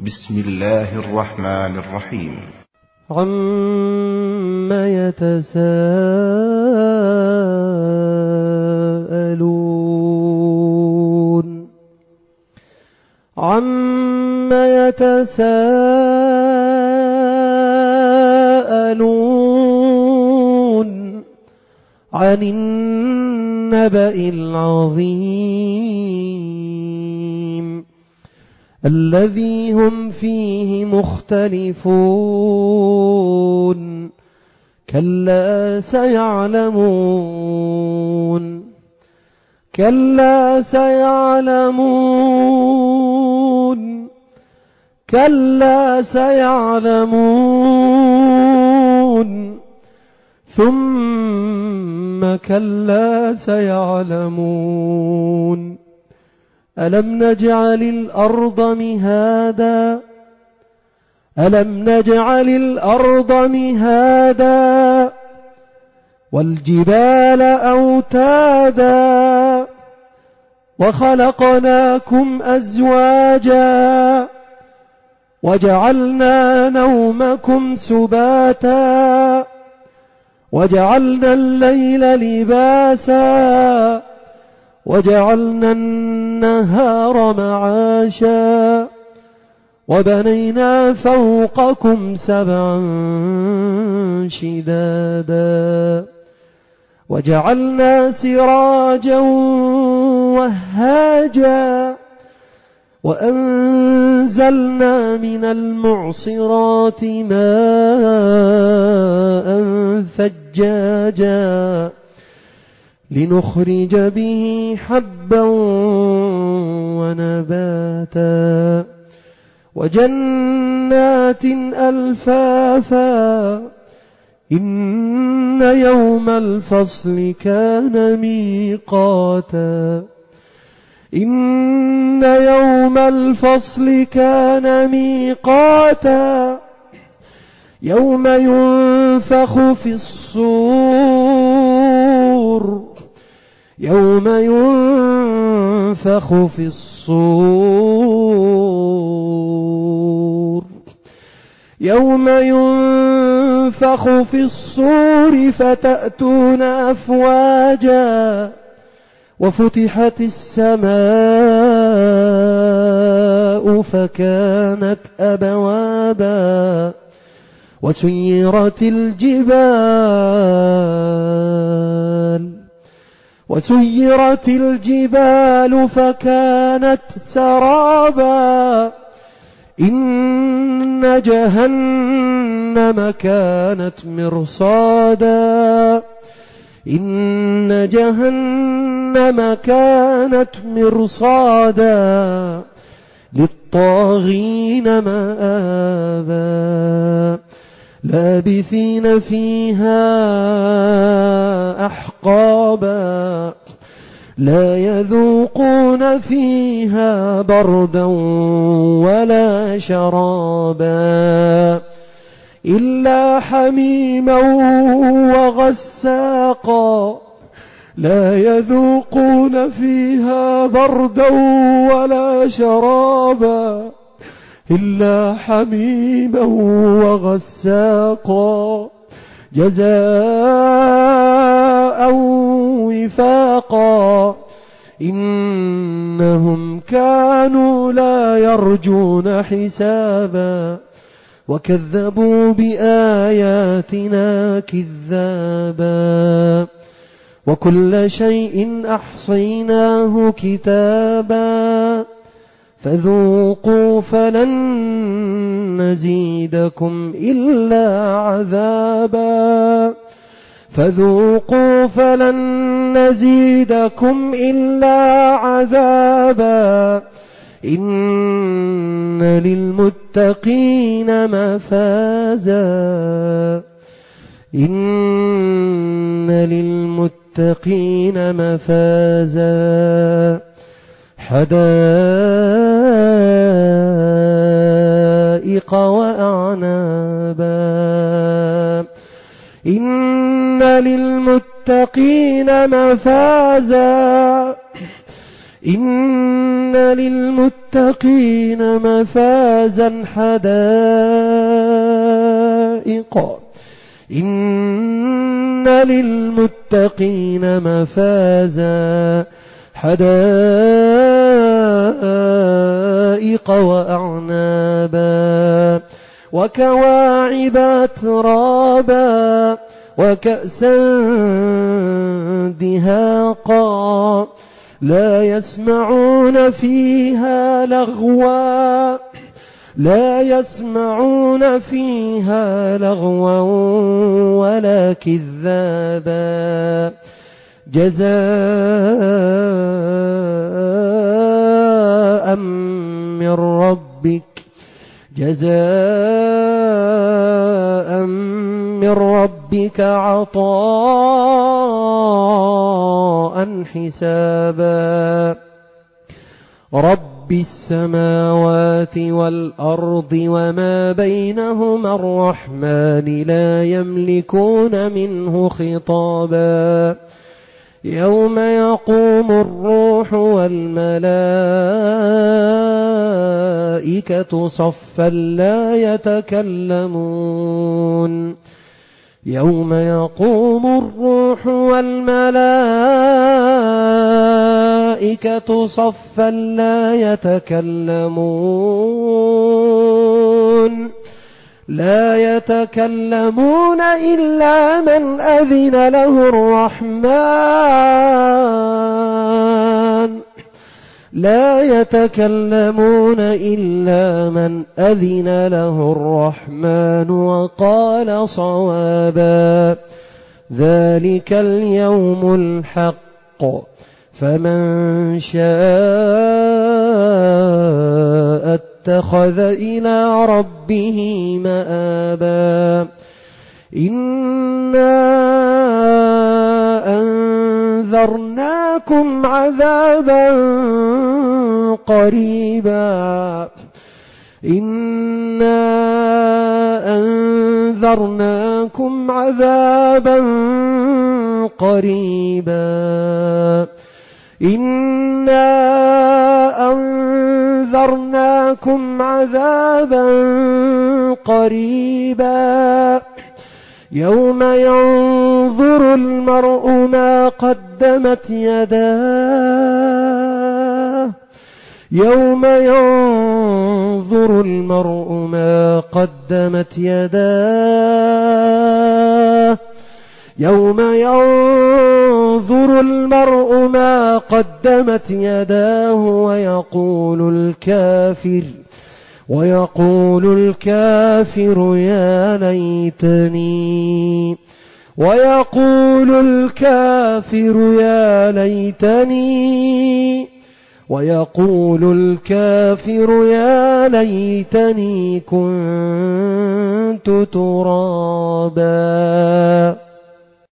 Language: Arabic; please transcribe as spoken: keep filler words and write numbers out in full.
بسم الله الرحمن الرحيم. عما يتساءلون عما يتساءلون عن النبأ العظيم الذي هم فيه مختلفون كلا سيعلمون كلا سيعلمون كلا سيعلمون ثم كلا سيعلمون ألم نجعل الأرض مهادا ألم نجعل الأرض مهادا والجبال أوتادا وخلقناكم أزواجا وجعلنا نومكم سباتا وجعلنا الليل لباسا وجعلنا النهار معاشا وبنينا فوقكم سبعا شدادا وجعلنا سراجا وهاجا وأنزلنا من المعصرات ماء ثجاجا لنخرج به حبا ونباتا وجنات ألفافا إن يوم الفصل كان ميقاتا إن يوم الفصل كان ميقاتا يوم ينفخ في الصور يوم ينفخ في الصور يوم ينفخ في الصور فتأتون أفواجا وفتحت السماء فكانت أبوابا وسيرت الجبال وسيرت الجبال فكانت سرابا إن جهنم كانت مرصادا إن جهنم كانت مرصادا للطاغين مآبا لابثين فيها أحقابا لا يذوقون فيها بردا ولا شرابا إلا حميما وغساقا لا يذوقون فيها بردا ولا شرابا إلا حميما وغساقا جزاء وفاقا إنهم كانوا لا يرجون حسابا وكذبوا بآياتنا كذابا وكل شيء أحصيناه كتابا فذوقوا فلن نزيدكم إلا عذابا فذوقوا فلن نزيدكم إلا عذابا إن للمتقين مفازا إن للمتقين مفازا حدائق وأعنابا إن للمتقين مفازا إن للمتقين مفازا حدائق إن للمتقين مفازا حدائق وأعنابا وكواعب أترابا وكأسا دهاقا لا يسمعون فيها لغوا لا يسمعون فيها لغوا ولا كذابا جزاء من ربك جزاء من ربك عطاء حسابا رب السماوات والأرض وما بينهما الرحمن لا يملكون منه خطابا يوم يقوم الروح والملائكة صفا لا يتكلمون يوم يقوم الروح والملائكة صفا لا يتكلمون لا يتكلمون إلا من أذن له الرحمن لا يتكلمون إلا من أذن له الرحمن وقال صوابا ذلك اليوم الحق فمن شاء اتخذ إلى ربه مآبا إنا أنذرناكم عذابا قريبا إنا أنذرناكم عذابا قريبا إنا أنذرناكم عذابا قريبا يوم ينظر المرء ما قدمت يداه يوم ينظر المرء ما قدمت يداه يوم ينظر المرء ما قدمت يداه ويقول الكافر ويقول الكافر يا ليتني ويقول الكافر يا ليتني ويقول الكافر يا ليتني كنت ترابا